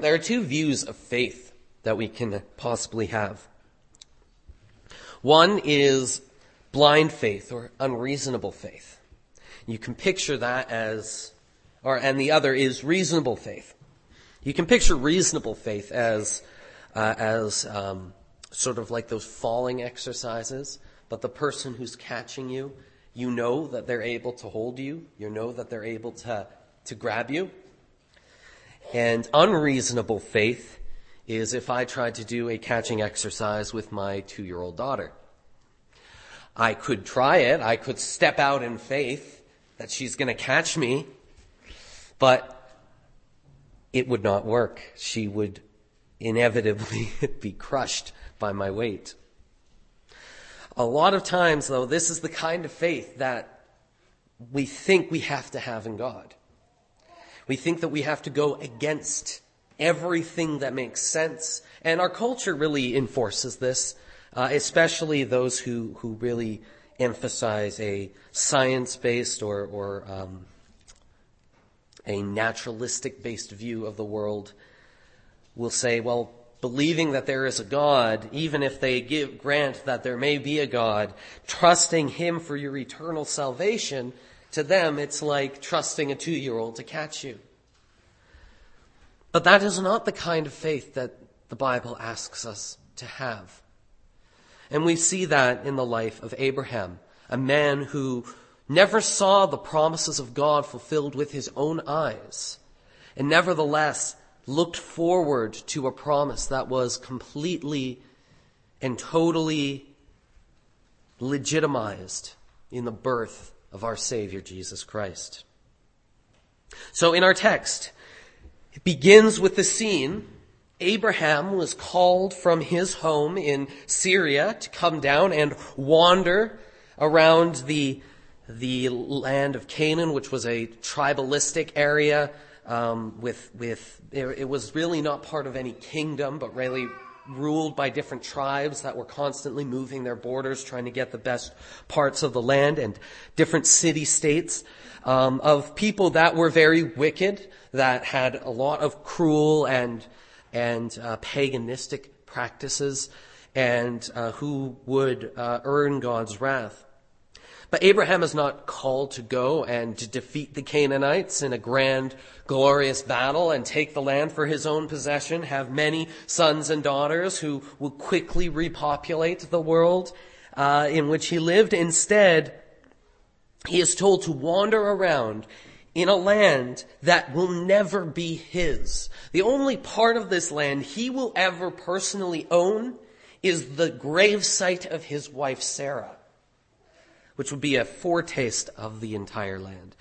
There are two views of faith that we can possibly have. One is blind faith or unreasonable faith. You can picture that and the other is reasonable faith. You can picture reasonable faith as sort of like those falling exercises, but the person who's catching you, you know that they're able to hold you. You know that they're able to grab you. And unreasonable faith is if I tried to do a catching exercise with my 2-year-old daughter. I could try it. I could step out in faith that she's going to catch me, but it would not work. She would inevitably be crushed by my weight. A lot of times, though, this is the kind of faith that we think we have to have in God. We think that we have to go against everything that makes sense. And our culture really enforces this, especially those who really emphasize a science-based or a naturalistic-based view of the world will say, well, believing that there is a God, even if they grant that there may be a God, trusting him for your eternal salvation, to them it's like trusting a 2-year-old to catch you. But that is not the kind of faith that the Bible asks us to have. And we see that in the life of Abraham, a man who never saw the promises of God fulfilled with his own eyes, and nevertheless looked forward to a promise that was completely and totally legitimized in the birth of our Savior, Jesus Christ. So in our text, it begins with the scene. Abraham was called from his home in Syria to come down and wander around the land of Canaan, which was a tribalistic area. It was really not part of any kingdom, but really ruled by different tribes that were constantly moving their borders, trying to get the best parts of the land, and different city-states of people that were very wicked, that had a lot of cruel and paganistic practices, and who would earn God's wrath. But Abraham is not called to go and to defeat the Canaanites in a grand, glorious battle and take the land for his own possession, have many sons and daughters who will quickly repopulate the world in which he lived. Instead, he is told to wander around in a land that will never be his. The only part of this land he will ever personally own is the gravesite of his wife Sarah, which would be a foretaste of the entire land.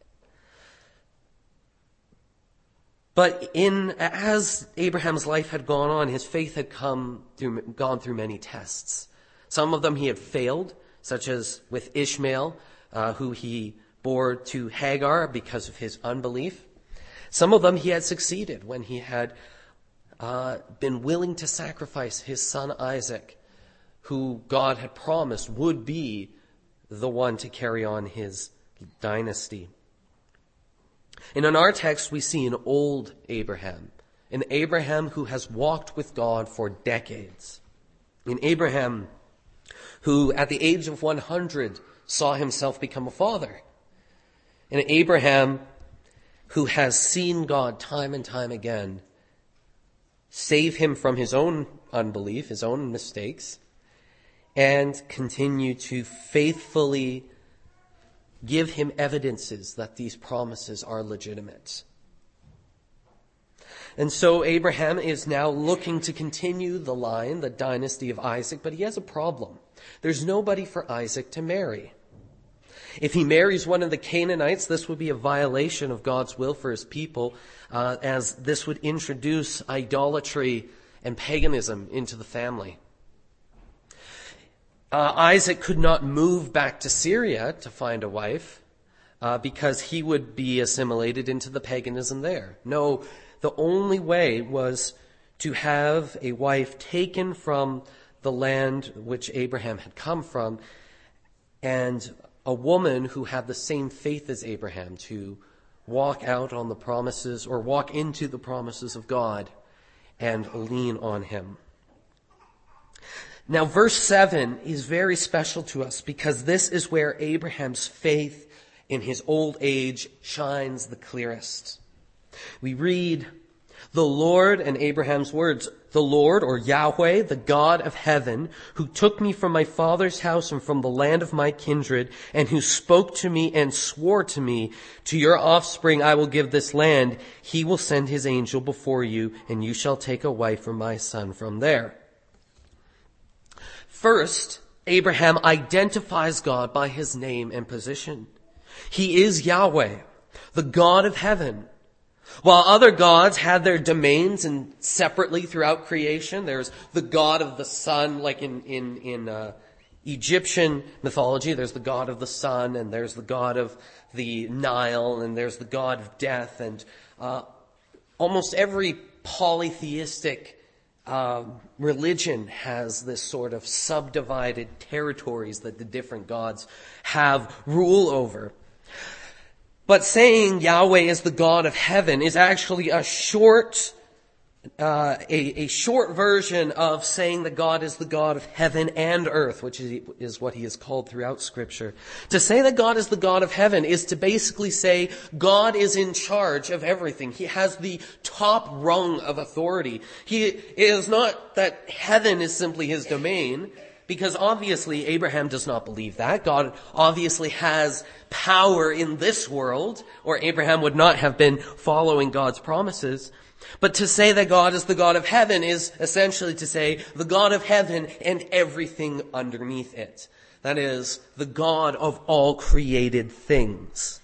But as Abraham's life had gone on, his faith had gone through many tests. Some of them he had failed, such as with Ishmael, who he bore to Hagar because of his unbelief. Some of them he had succeeded when he had been willing to sacrifice his son Isaac, who God had promised would be the one to carry on his dynasty. And in our text, we see an old Abraham, an Abraham who has walked with God for decades, an Abraham who at the age of 100 saw himself become a father, an Abraham who has seen God time and time again save him from his own unbelief, his own mistakes, and continue to faithfully give him evidences that these promises are legitimate. And so Abraham is now looking to continue the line, the dynasty of Isaac, but he has a problem. There's nobody for Isaac to marry. If he marries one of the Canaanites, this would be a violation of God's will for his people, as this would introduce idolatry and paganism into the family. Isaac could not move back to Syria to find a wife because he would be assimilated into the paganism there. No, the only way was to have a wife taken from the land which Abraham had come from, and a woman who had the same faith as Abraham to walk out on the promises or walk into the promises of God and lean on him. Now, verse 7 is very special to us because this is where Abraham's faith in his old age shines the clearest. We read, "The Lord," and Abraham's words, "the Lord," or Yahweh, "the God of heaven, who took me from my father's house and from the land of my kindred, and who spoke to me and swore to me, to your offspring I will give this land. He will send his angel before you, and you shall take a wife for my son from there." First, Abraham identifies God by his name and position. He is Yahweh, the God of heaven. While other gods had their domains and separately throughout creation, there's the God of the sun, like in Egyptian mythology, there's the God of the sun, and there's the God of the Nile, and there's the God of death, and almost every polytheistic religion has this sort of subdivided territories that the different gods have rule over. But saying Yahweh is the God of heaven is actually a short version of saying that God is the God of heaven and earth, which is what he is called throughout Scripture. To say that God is the God of heaven is to basically say God is in charge of everything. He has the top rung of authority. It is not that heaven is simply his domain, because obviously Abraham does not believe that. God obviously has power in this world, or Abraham would not have been following God's promises. But to say that God is the God of heaven is essentially to say the God of heaven and everything underneath it. That is, the God of all created things.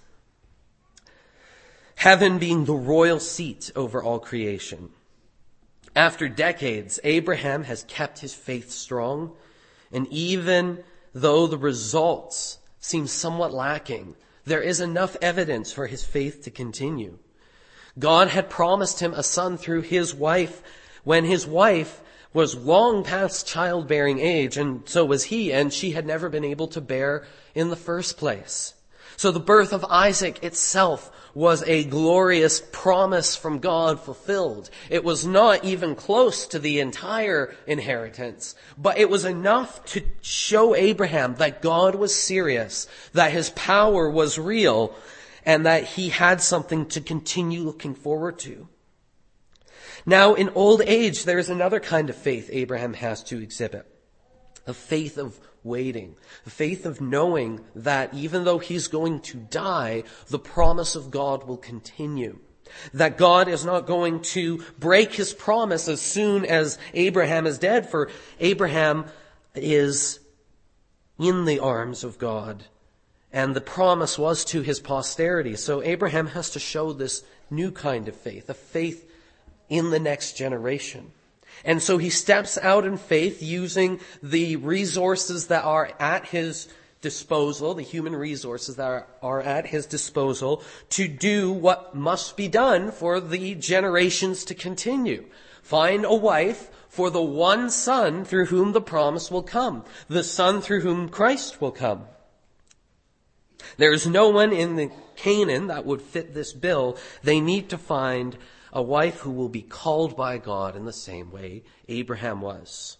Heaven being the royal seat over all creation. After decades, Abraham has kept his faith strong, and even though the results seem somewhat lacking, there is enough evidence for his faith to continue. God had promised him a son through his wife when his wife was long past childbearing age, and so was he, and she had never been able to bear in the first place. So the birth of Isaac itself was a glorious promise from God fulfilled. It was not even close to the entire inheritance, but it was enough to show Abraham that God was serious, that his power was real, and that he had something to continue looking forward to. Now, in old age, there is another kind of faith Abraham has to exhibit. A faith of waiting. A faith of knowing that even though he's going to die, the promise of God will continue. That God is not going to break his promise as soon as Abraham is dead, for Abraham is in the arms of God. And the promise was to his posterity. So Abraham has to show this new kind of faith, a faith in the next generation. And so he steps out in faith using the resources that are at his disposal, the human resources that are at his disposal, to do what must be done for the generations to continue. Find a wife for the one son through whom the promise will come, the son through whom Christ will come. There is no one in the Canaan that would fit this bill. They need to find a wife who will be called by God in the same way Abraham was.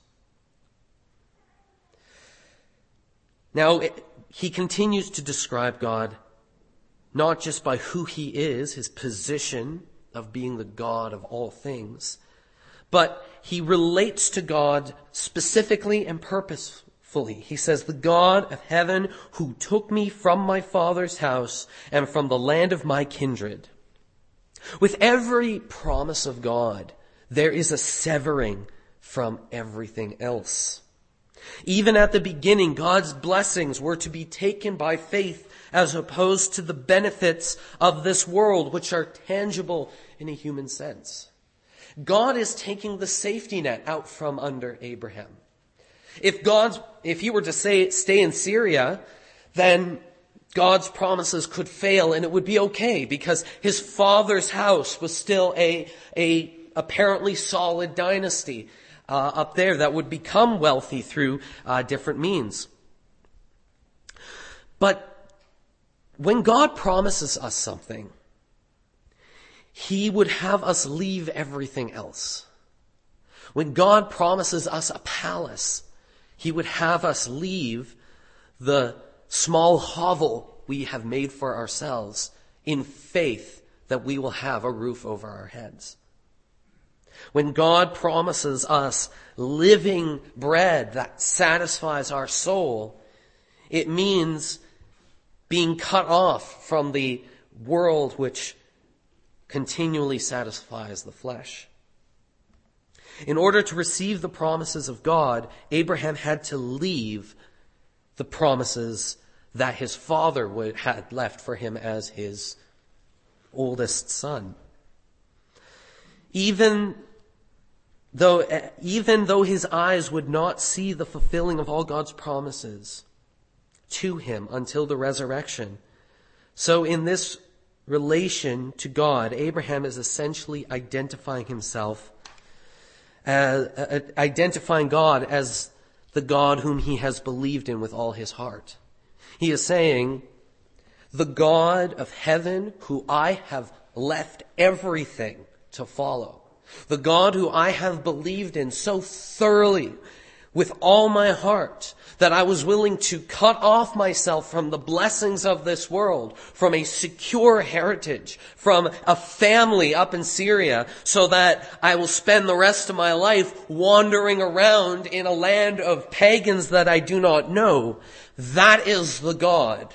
Now, he continues to describe God not just by who he is, his position of being the God of all things, but he relates to God specifically and purposefully. He says, "The God of heaven who took me from my father's house and from the land of my kindred." With every promise of God, there is a severing from everything else. Even at the beginning, God's blessings were to be taken by faith as opposed to the benefits of this world, which are tangible in a human sense. God is taking the safety net out from under Abraham. If he were to stay in Syria, then God's promises could fail and it would be okay because his father's house was still a apparently solid dynasty up there that would become wealthy through different means. But when God promises us something, he would have us leave everything else. When God promises us a palace, he would have us leave the small hovel we have made for ourselves in faith that we will have a roof over our heads. When God promises us living bread that satisfies our soul, it means being cut off from the world which continually satisfies the flesh. In order to receive the promises of God, Abraham had to leave the promises that his father had left for him as his oldest son. Even though his eyes would not see the fulfilling of all God's promises to him until the resurrection. So in this relation to God, Abraham is essentially identifying God as the God whom he has believed in with all his heart. He is saying, the God of heaven who I have left everything to follow, the God who I have believed in so thoroughly with all my heart that I was willing to cut off myself from the blessings of this world, from a secure heritage, from a family up in Syria, so that I will spend the rest of my life wandering around in a land of pagans that I do not know. That is the God.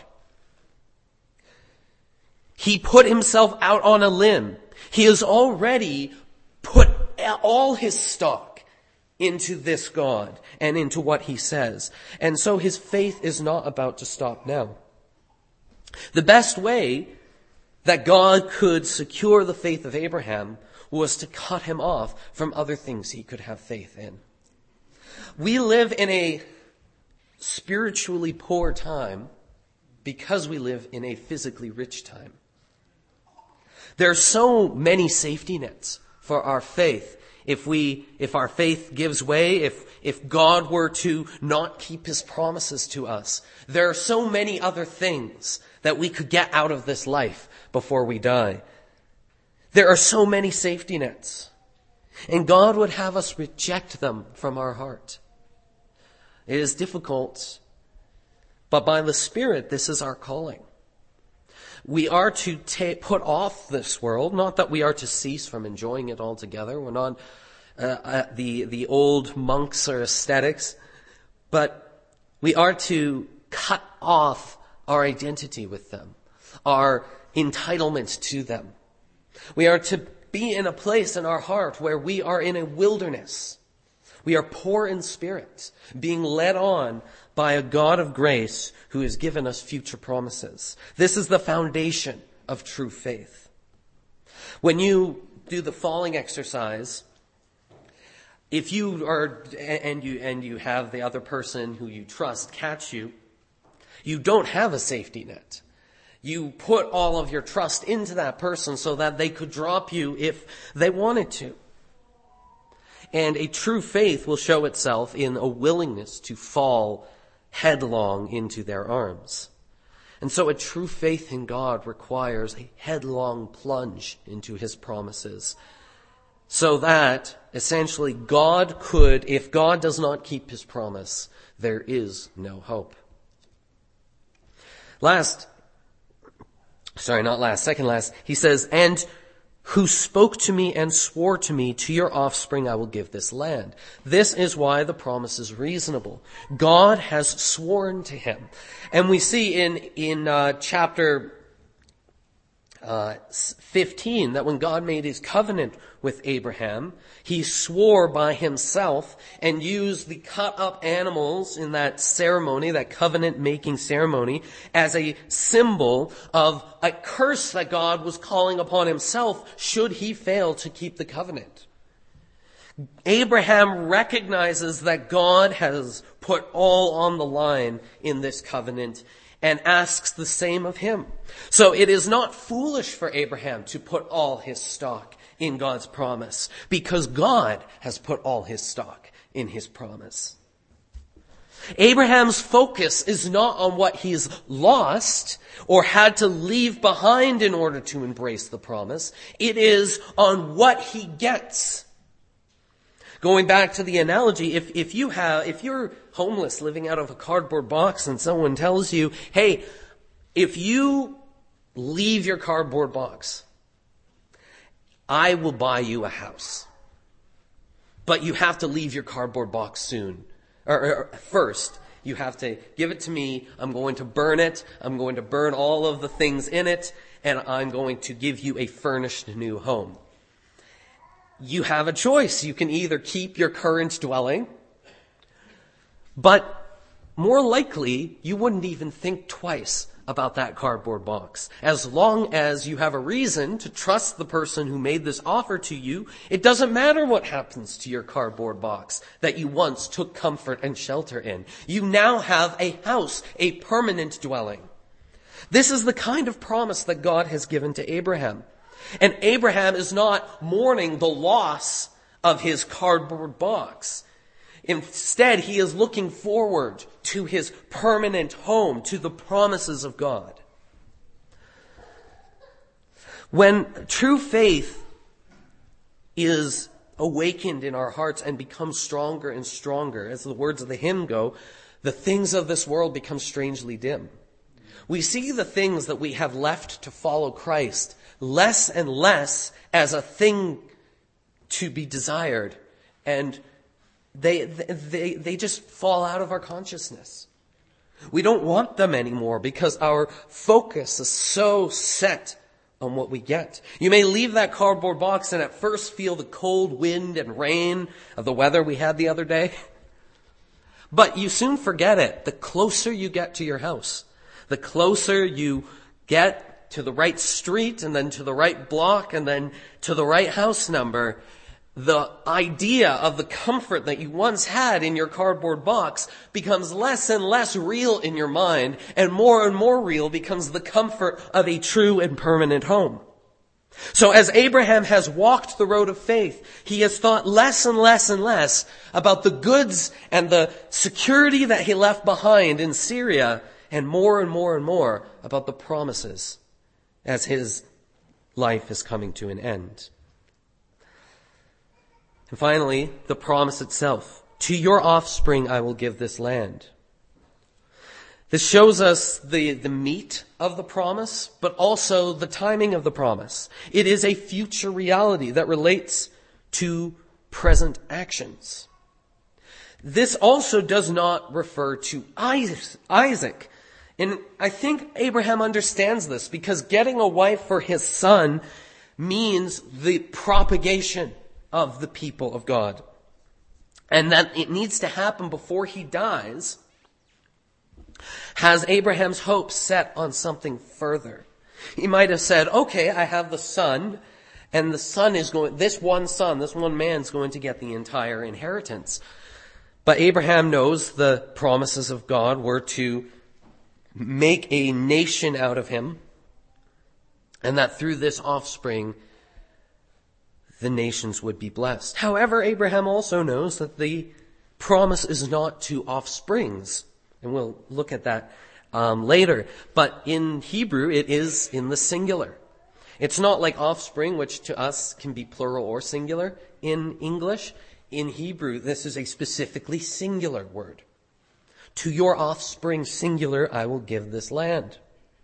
He put himself out on a limb. He has already put all his stock into this God and into what he says. And so his faith is not about to stop now. The best way that God could secure the faith of Abraham was to cut him off from other things he could have faith in. We live in a spiritually poor time because we live in a physically rich time. There are so many safety nets for our faith. If our faith gives way, if God were to not keep his promises to us, there are so many other things that we could get out of this life before we die. There are so many safety nets, and God would have us reject them from our heart. It is difficult, but by the Spirit, this is our calling. We are to put off this world, not that we are to cease from enjoying it altogether. We're not the old monks or ascetics, but we are to cut off our identity with them, our entitlement to them. We are to be in a place in our heart where we are in a wilderness. We are poor in spirit, being led on by a God of grace who has given us future promises. This is the foundation of true faith. When you do the falling exercise, if you are, and you have the other person who you trust catch you, you don't have a safety net. You put all of your trust into that person so that they could drop you if they wanted to. And a true faith will show itself in a willingness to fall headlong into their arms. And so a true faith in God requires a headlong plunge into his promises, so that essentially God could, if God does not keep his promise, there is no hope. Second last, he says, and who spoke to me and swore to me, to your offspring I will give this land. This is why the promise is reasonable. God has sworn to him. And we see in chapter 15 that when God made his covenant with Abraham, he swore by himself and used the cut up animals in that ceremony, that covenant making ceremony, as a symbol of a curse that God was calling upon himself should he fail to keep the covenant. Abraham recognizes that God has put all on the line in this covenant and asks the same of him. So it is not foolish for Abraham to put all his stock in God's promise, because God has put all his stock in his promise. Abraham's focus is not on what he's lost or had to leave behind in order to embrace the promise. It is on what he gets. Going back to the analogy, if you're homeless living out of a cardboard box and someone tells you, hey, if you leave your cardboard box, I will buy you a house. But you have to leave your cardboard box soon. Or first, you have to give it to me. I'm going to burn it. I'm going to burn all of the things in it. And I'm going to give you a furnished new home. You have a choice. You can either keep your current dwelling, but more likely, you wouldn't even think twice about that cardboard box. As long as you have a reason to trust the person who made this offer to you, it doesn't matter what happens to your cardboard box that you once took comfort and shelter in. You now have a house, a permanent dwelling. This is the kind of promise that God has given to Abraham. And Abraham is not mourning the loss of his cardboard box. Instead, he is looking forward to his permanent home, to the promises of God. When true faith is awakened in our hearts and becomes stronger and stronger, as the words of the hymn go, the things of this world become strangely dim. We see the things that we have left to follow Christ less and less as a thing to be desired, and they just fall out of our consciousness. We don't want them anymore because our focus is so set on what we get. You may leave that cardboard box and at first feel the cold wind and rain of the weather we had the other day, but you soon forget it. The closer you get to your house, the closer you get to the right street and then to the right block and then to the right house number, the idea of the comfort that you once had in your cardboard box becomes less and less real in your mind, and more real becomes the comfort of a true and permanent home. So as Abraham has walked the road of faith, he has thought less and less and less about the goods and the security that he left behind in Syria, and more about the promises as his life is coming to an end. And finally, the promise itself. To your offspring I will give this land. This shows us the meat of the promise, but also the timing of the promise. It is a future reality that relates to present actions. This also does not refer to Isaac. And I think Abraham understands this because getting a wife for his son means the propagation of the people of God. And that it needs to happen before he dies has Abraham's hopes set on something further. He might have said, okay, I have the son, and the son this one man's going to get the entire inheritance. But Abraham knows the promises of God were to make a nation out of him, and that through this offspring, the nations would be blessed. However, Abraham also knows that the promise is not to offsprings, and we'll look at that later. But in Hebrew, it is in the singular. It's not like offspring, which to us can be plural or singular in English. In Hebrew, this is a specifically singular word. To your offspring, singular, I will give this land.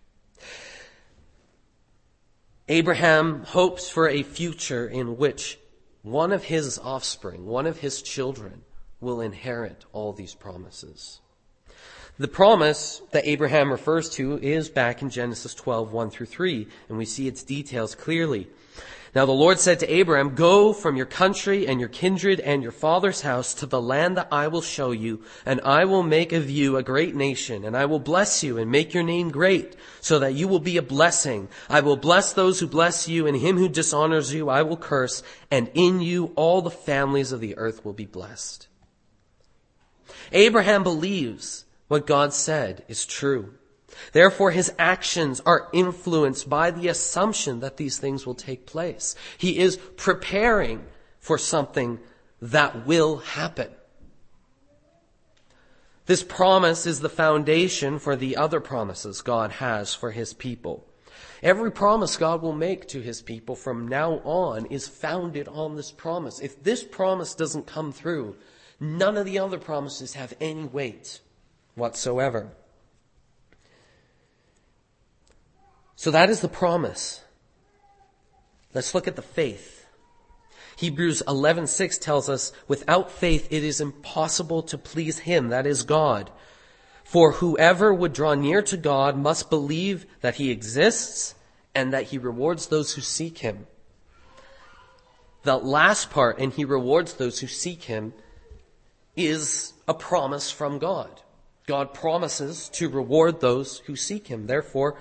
Abraham hopes for a future in which one of his offspring, one of his children, will inherit all these promises. The promise that Abraham refers to is back in Genesis 12, 1-3, and we see its details clearly. Now the Lord said to Abraham, go from your country and your kindred and your father's house to the land that I will show you, and I will make of you a great nation, and I will bless you and make your name great, so that you will be a blessing. I will bless those who bless you, and him who dishonors you I will curse, and in you all the families of the earth will be blessed. Abraham believes what God said is true. Therefore, his actions are influenced by the assumption that these things will take place. He is preparing for something that will happen. This promise is the foundation for the other promises God has for his people. Every promise God will make to his people from now on is founded on this promise. If this promise doesn't come through, none of the other promises have any weight whatsoever. So that is the promise. Let's look at the faith. Hebrews 11:6 tells us, without faith it is impossible to please him, that is God. For whoever would draw near to God must believe that he exists and that he rewards those who seek him. The last part, and he rewards those who seek him, is a promise from God. God promises to reward those who seek him. Therefore,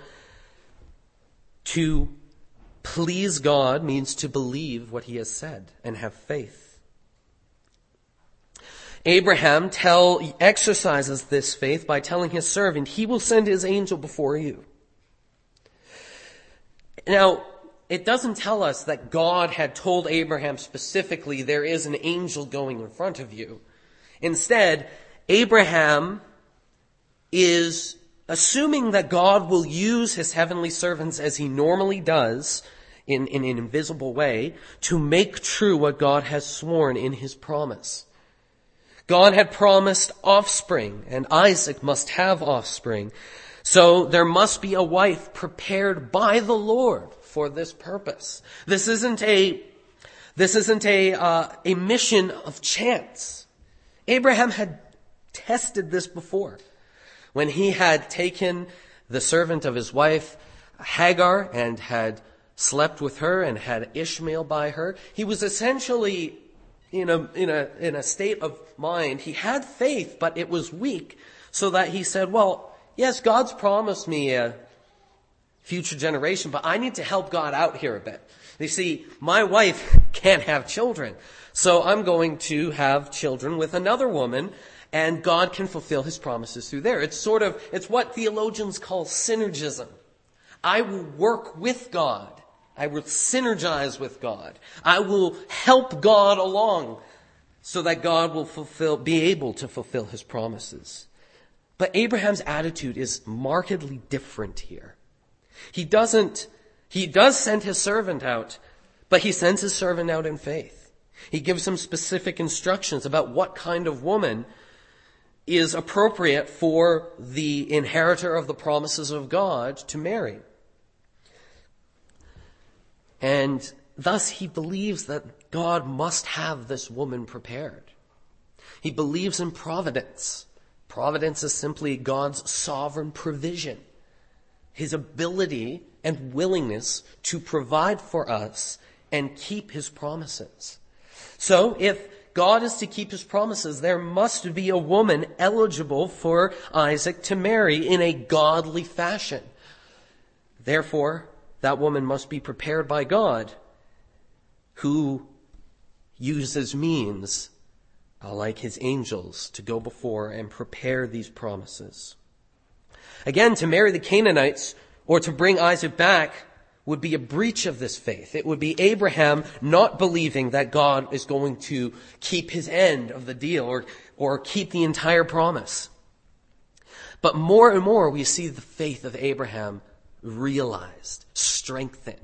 to please God means to believe what he has said and have faith. Abraham exercises this faith by telling his servant, he will send his angel before you. Now, it doesn't tell us that God had told Abraham specifically, there is an angel going in front of you. Instead, Abraham is assuming that God will use his heavenly servants as he normally does in an invisible way to make true what God has sworn in his promise. God had promised offspring, and Isaac must have offspring. So there must be a wife prepared by the Lord for this purpose. This isn't a mission of chance. Abraham had tested this before. When he had taken the servant of his wife, Hagar, and had slept with her and had Ishmael by her, he was essentially in a state of mind. He had faith, but it was weak, so that he said, well, yes, God's promised me a future generation, but I need to help God out here a bit. You see, my wife can't have children, so I'm going to have children with another woman, and God can fulfill his promises through there. It's what theologians call synergism. I will work with God. I will synergize with God. I will help God along so that God will be able to fulfill his promises. But Abraham's attitude is markedly different here. He does send his servant out, but he sends his servant out in faith. He gives him specific instructions about what kind of woman is appropriate for the inheritor of the promises of God to marry. And thus he believes that God must have this woman prepared. He believes in providence. Providence is simply God's sovereign provision, his ability and willingness to provide for us and keep his promises. So if God is to keep his promises, there must be a woman eligible for Isaac to marry in a godly fashion. Therefore, that woman must be prepared by God, who uses means like his angels to go before and prepare these promises. Again, to marry the Canaanites or to bring Isaac back would be a breach of this faith. It would be Abraham not believing that God is going to keep his end of the deal or keep the entire promise. But more and more we see the faith of Abraham realized, strengthened.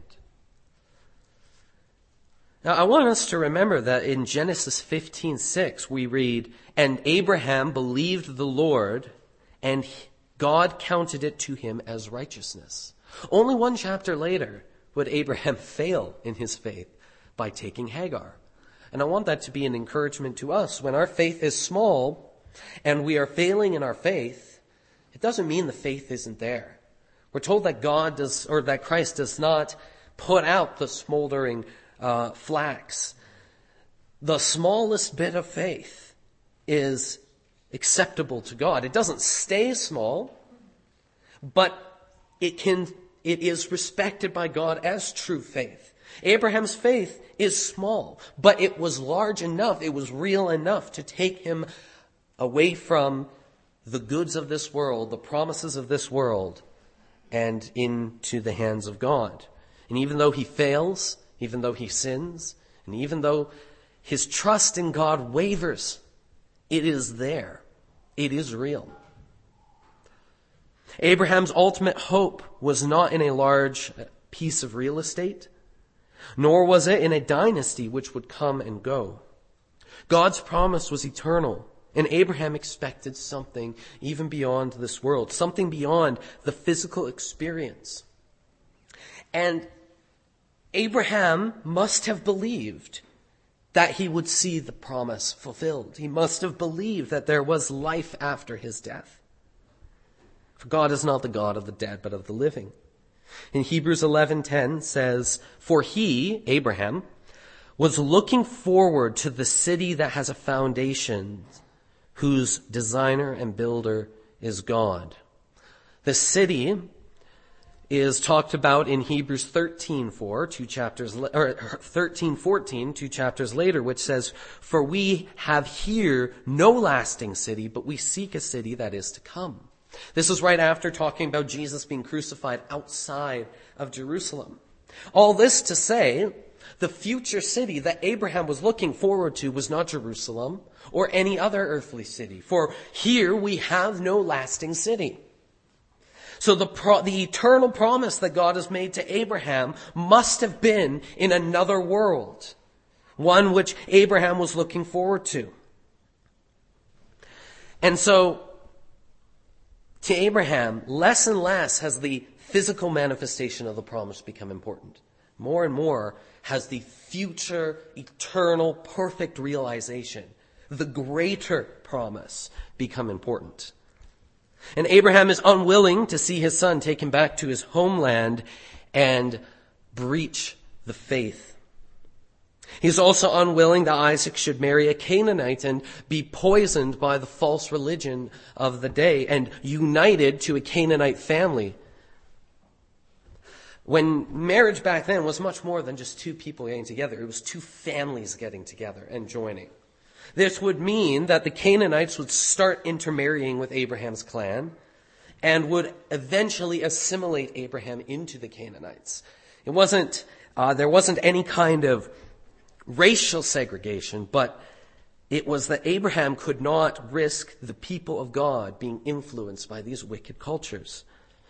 Now, I want us to remember that in Genesis 15:6 we read, "And Abraham believed the Lord, and God counted it to him as righteousness." Only one chapter later would Abraham fail in his faith by taking Hagar. And I want that to be an encouragement to us. When our faith is small and we are failing in our faith, it doesn't mean the faith isn't there. We're told that that Christ does not put out the smoldering flax. The smallest bit of faith is acceptable to God. It doesn't stay small, but it is respected by God as true faith. Abraham's faith is small, but it was large enough, it was real enough to take him away from the goods of this world, the promises of this world, and into the hands of God. And even though he fails, even though he sins, and even though his trust in God wavers, it is there. It is real. Abraham's ultimate hope was not in a large piece of real estate, nor was it in a dynasty which would come and go. God's promise was eternal, and Abraham expected something even beyond this world, something beyond the physical experience. And Abraham must have believed that he would see the promise fulfilled. He must have believed that there was life after his death. For God is not the God of the dead, but of the living. In Hebrews 11:10 says, "For he," Abraham, "was looking forward to the city that has a foundation, whose designer and builder is God." The city is talked about in Hebrews 13:14, 2 chapters later, which says, "For we have here no lasting city, but we seek a city that is to come." This is right after talking about Jesus being crucified outside of Jerusalem. All this to say, the future city that Abraham was looking forward to was not Jerusalem or any other earthly city, for here we have no lasting city. So the eternal promise that God has made to Abraham must have been in another world, one which Abraham was looking forward to. And so, to Abraham, less and less has the physical manifestation of the promise become important. More and more has the future, eternal, perfect realization, the greater promise, become important. And Abraham is unwilling to see his son taken back to his homeland and breach the faith. He's also unwilling that Isaac should marry a Canaanite and be poisoned by the false religion of the day and united to a Canaanite family. When marriage back then was much more than just two people getting together, it was two families getting together and joining. This would mean that the Canaanites would start intermarrying with Abraham's clan and would eventually assimilate Abraham into the Canaanites. There wasn't any kind of racial segregation, but it was that Abraham could not risk the people of God being influenced by these wicked cultures.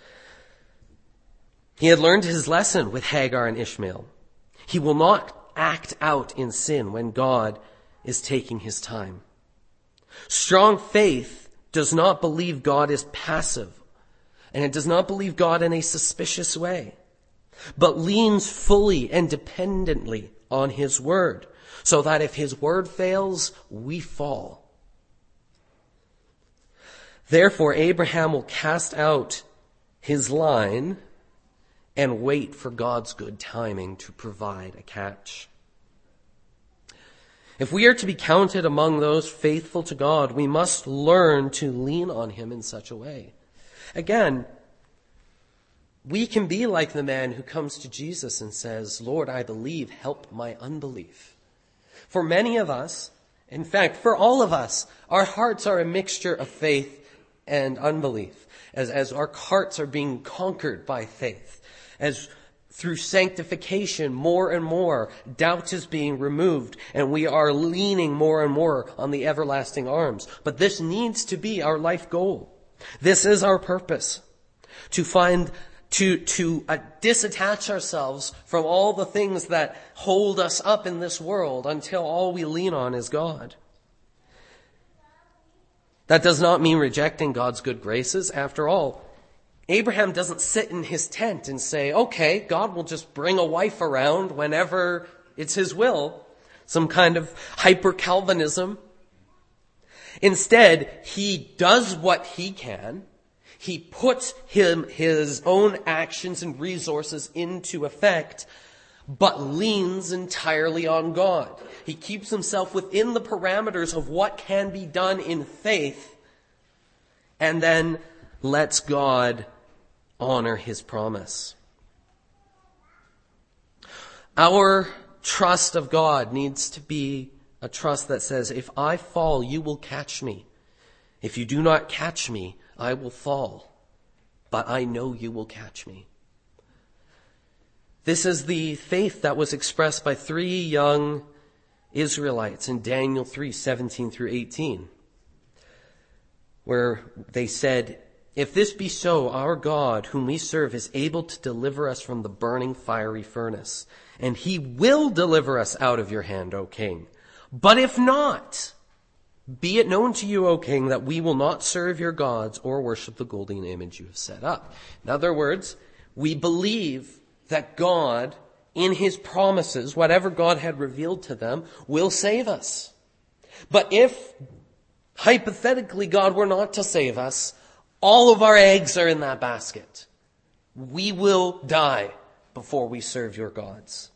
He had learned his lesson with Hagar and Ishmael. He will not act out in sin when God is taking his time. Strong faith does not believe God is passive, and it does not believe God in a suspicious way, but leans fully and dependently on his word, so that if his word fails, we fall. Therefore, Abraham will cast out his line and wait for God's good timing to provide a catch. If we are to be counted among those faithful to God, we must learn to lean on him in such a way. Again, we can be like the man who comes to Jesus and says, "Lord, I believe, help my unbelief." For many of us, in fact, for all of us, our hearts are a mixture of faith and unbelief, as our hearts are being conquered by faith, as through sanctification, more and more, doubt is being removed, and we are leaning more and more on the everlasting arms. But this needs to be our life goal. This is our purpose, to disattach ourselves from all the things that hold us up in this world until all we lean on is God. That does not mean rejecting God's good graces. After all, Abraham doesn't sit in his tent and say, "Okay, God will just bring a wife around whenever it's his will," some kind of hyper-Calvinism. Instead, he does what he can. He puts his own actions and resources into effect, but leans entirely on God. He keeps himself within the parameters of what can be done in faith, and then lets God honor his promise. Our trust of God needs to be a trust that says, if I fall, you will catch me. If you do not catch me, I will fall. But I know you will catch me. This is the faith that was expressed by 3 young Israelites in Daniel 3:17 through 18. where they said, "If this be so, our God, whom we serve, is able to deliver us from the burning fiery furnace, and he will deliver us out of your hand, O king. But if not, be it known to you, O king, that we will not serve your gods or worship the golden image you have set up." In other words, we believe that God, in his promises, whatever God had revealed to them, will save us. But if, hypothetically, God were not to save us, all of our eggs are in that basket. We will die before we serve your gods.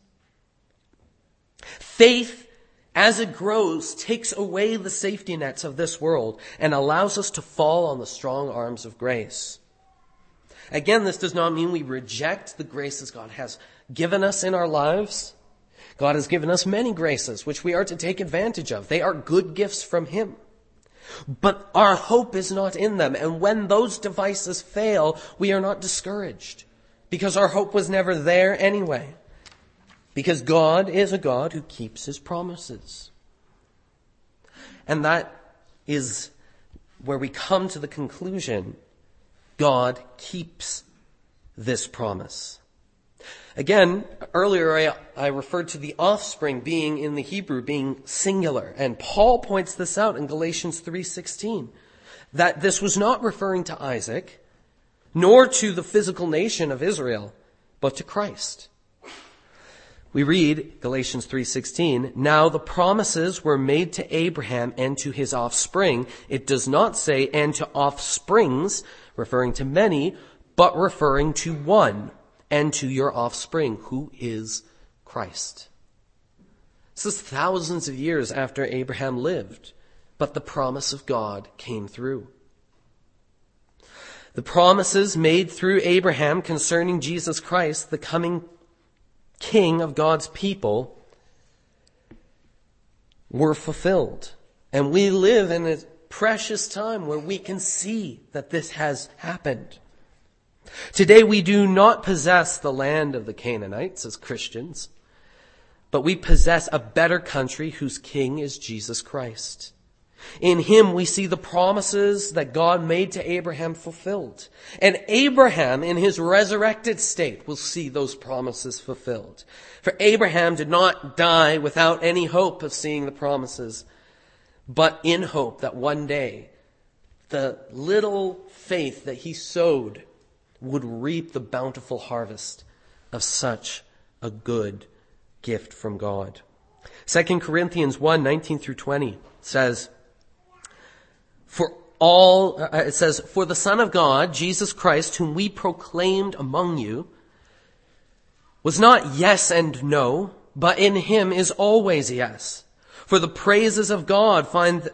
Faith, as it grows, takes away the safety nets of this world and allows us to fall on the strong arms of grace. Again, this does not mean we reject the graces God has given us in our lives. God has given us many graces, which we are to take advantage of. They are good gifts from him. But our hope is not in them. And when those devices fail, we are not discouraged, because our hope was never there anyway. Because God is a God who keeps his promises. And that is where we come to the conclusion: God keeps this promise. Again, earlier I referred to the offspring being in the Hebrew being singular. And Paul points this out in Galatians 3:16, that this was not referring to Isaac, nor to the physical nation of Israel, but to Christ. We read Galatians 3:16, "Now the promises were made to Abraham and to his offspring." It does not say "and to offsprings," referring to many, but referring to one, "and to your offspring," who is Christ. This is thousands of years after Abraham lived, but the promise of God came through. The promises made through Abraham concerning Jesus Christ, the coming King of God's people, were fulfilled. And we live in a precious time where we can see that this has happened. Today we do not possess the land of the Canaanites as Christians, but we possess a better country whose king is Jesus Christ. In him we see the promises that God made to Abraham fulfilled. And Abraham, in his resurrected state, will see those promises fulfilled. For Abraham did not die without any hope of seeing the promises, but in hope that one day the little faith that he sowed would reap the bountiful harvest of such a good gift from God. 2 Corinthians 1:19 through 20 says, "For the Son of God, Jesus Christ, whom we proclaimed among you, was not yes and no, but in him is always yes. For the promises of God find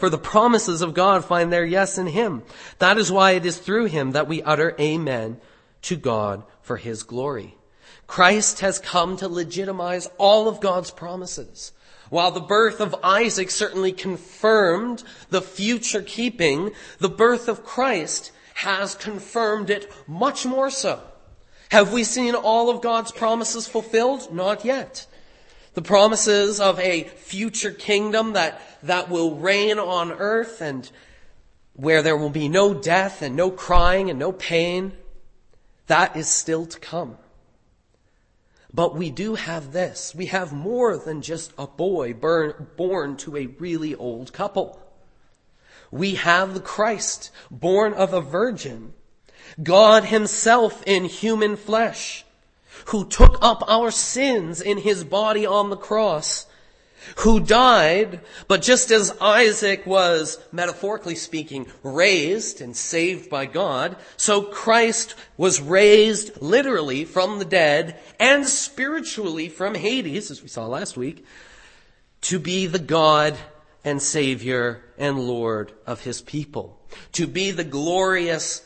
their yes in him. That is why it is through him that we utter amen to God for his glory." Christ has come to legitimize all of God's promises. While the birth of Isaac certainly confirmed the future keeping, the birth of Christ has confirmed it much more so. Have we seen all of God's promises fulfilled? Not yet. The promises of a future kingdom that will reign on earth and where there will be no death and no crying and no pain, that is still to come. But we do have this. We have more than just a boy born to a really old couple. We have the Christ, born of a virgin, God himself in human flesh, who took up our sins in his body on the cross, who died, but just as Isaac was, metaphorically speaking, raised and saved by God, so Christ was raised literally from the dead and spiritually from Hades, as we saw last week, to be the God and Savior and Lord of his people, to be the glorious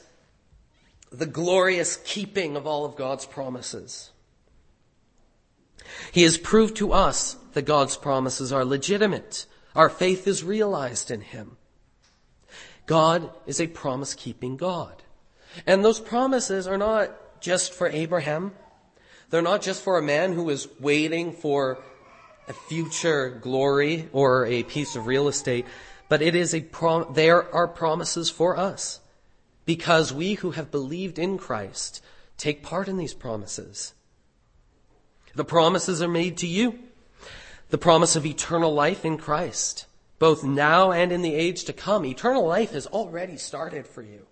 keeping of all of God's promises. He has proved to us that God's promises are legitimate. Our faith is realized in him. God is a promise-keeping God. And those promises are not just for Abraham. They're not just for a man who is waiting for a future glory or a piece of real estate, but there are promises for us, because we who have believed in Christ take part in these promises. The promises are made to you. The promise of eternal life in Christ, both now and in the age to come. Eternal life has already started for you.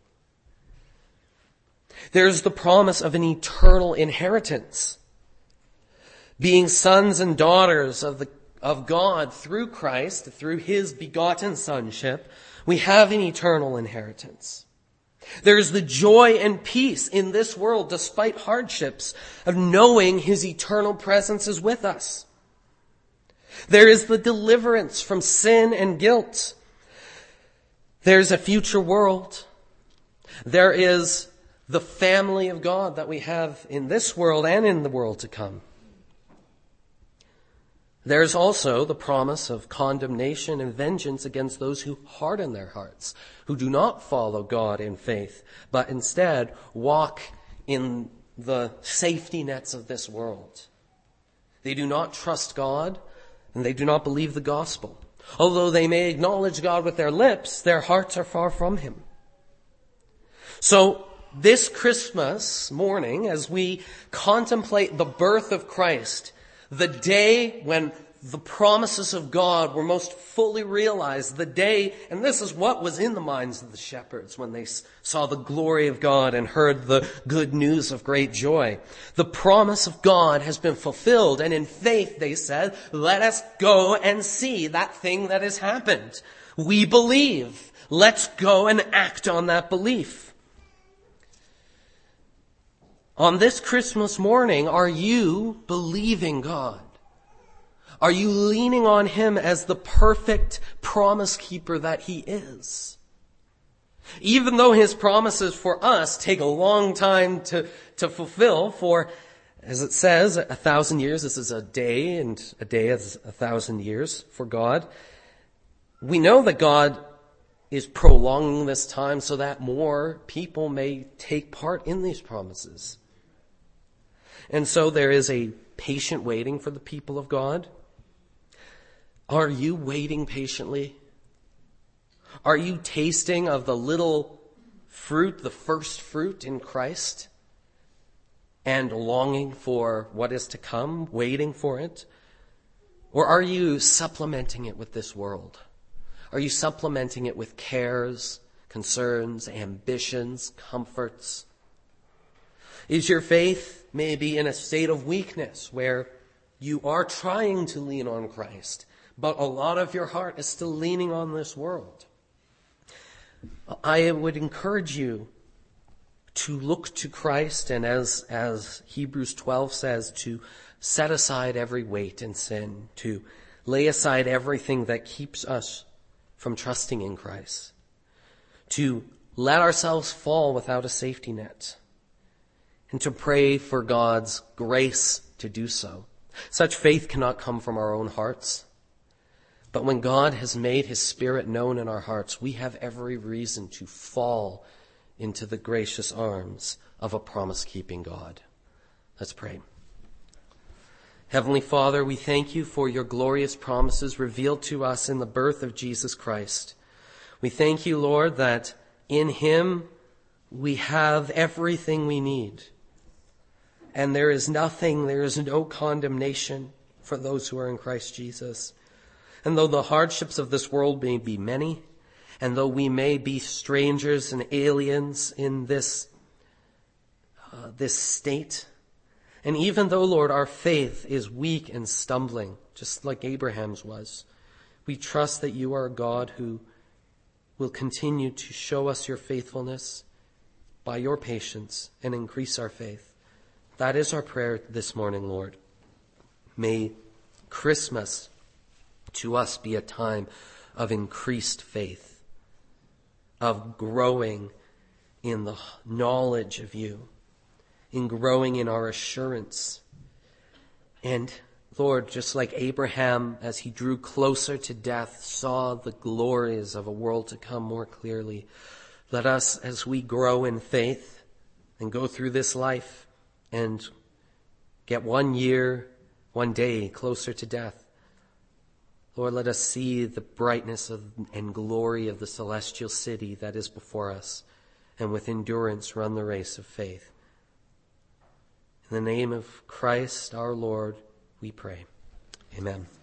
There's the promise of an eternal inheritance, being sons and daughters of God through Christ, through his begotten sonship. We have an eternal inheritance. There's the joy and peace in this world, despite hardships, of knowing his eternal presence is with us. There is the deliverance from sin and guilt. There's a future world. There is the family of God that we have in this world and in the world to come. There's also the promise of condemnation and vengeance against those who harden their hearts, who do not follow God in faith, but instead walk in the safety nets of this world. They do not trust God, and they do not believe the gospel. Although they may acknowledge God with their lips, their hearts are far from him. So this Christmas morning, as we contemplate the birth of Christ, the day when the promises of God were most fully realized, the day, and this is what was in the minds of the shepherds when they saw the glory of God and heard the good news of great joy. The promise of God has been fulfilled, and in faith they said, let us go and see that thing that has happened. We believe. Let's go and act on that belief. On this Christmas morning, are you believing God? Are you leaning on him as the perfect promise keeper that he is? Even though his promises for us take a long time to fulfill, for, as it says, 1,000 years, this is a day, and a day is 1,000 years for God. We know that God is prolonging this time so that more people may take part in these promises. And so there is a patient waiting for the people of God. Are you waiting patiently? Are you tasting of the little fruit, the first fruit in Christ, and longing for what is to come, waiting for it? Or are you supplementing it with this world? Are you supplementing it with cares, concerns, ambitions, comforts? Is your faith maybe in a state of weakness where you are trying to lean on Christ, but a lot of your heart is still leaning on this world? I would encourage you to look to Christ, and as Hebrews 12 says, to set aside every weight and sin, to lay aside everything that keeps us from trusting in Christ, to let ourselves fall without a safety net, and to pray for God's grace to do so. Such faith cannot come from our own hearts. But when God has made his Spirit known in our hearts, we have every reason to fall into the gracious arms of a promise-keeping God. Let's pray. Heavenly Father, we thank you for your glorious promises revealed to us in the birth of Jesus Christ. We thank you, Lord, that in him we have everything we need. And there is no condemnation for those who are in Christ Jesus. And though the hardships of this world may be many, and though we may be strangers and aliens in this state, and even though, Lord, our faith is weak and stumbling, just like Abraham's was, we trust that you are a God who will continue to show us your faithfulness by your patience and increase our faith. That is our prayer this morning, Lord. May Christmas to us be a time of increased faith, of growing in the knowledge of you, in growing in our assurance. And Lord, just like Abraham, as he drew closer to death, saw the glories of a world to come more clearly, let us, as we grow in faith and go through this life and get 1 year, 1 day closer to death, Lord, let us see the brightness and glory of the celestial city that is before us, and with endurance run the race of faith. In the name of Christ our Lord, we pray. Amen.